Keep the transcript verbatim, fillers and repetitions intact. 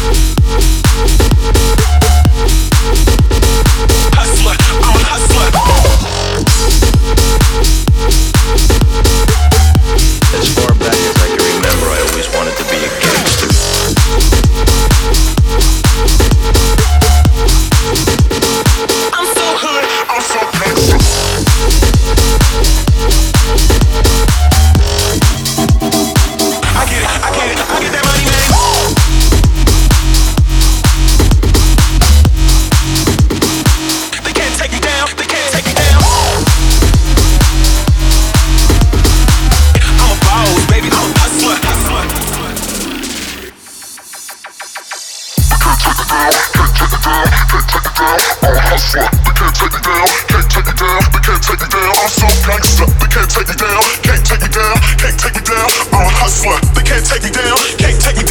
hustler. They can't take me down, can't take me down, they can't take me down. I'm so gangster, they can't take me down, can't take me down, can't take me down. I'm a hustler. They can't take me down, can't take me down.